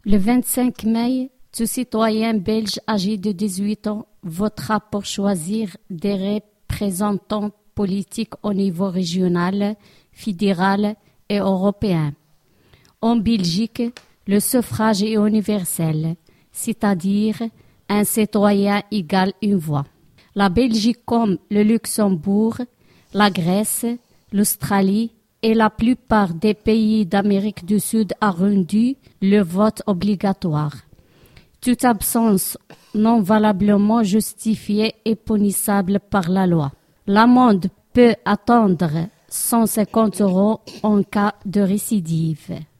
Le 25 mai, tout citoyen belge âgé de 18 ans votera pour choisir des représentants politiques au niveau régional, fédéral et européen. En Belgique, le suffrage est universel, c'est-à-dire un citoyen égale une voix. La Belgique comme le Luxembourg, la Grèce, l'Australie et la plupart des pays d'Amérique du Sud a rendu le vote obligatoire. Toute absence non valablement justifiée est punissable par la loi. L'amende peut atteindre 150 € en cas de récidive.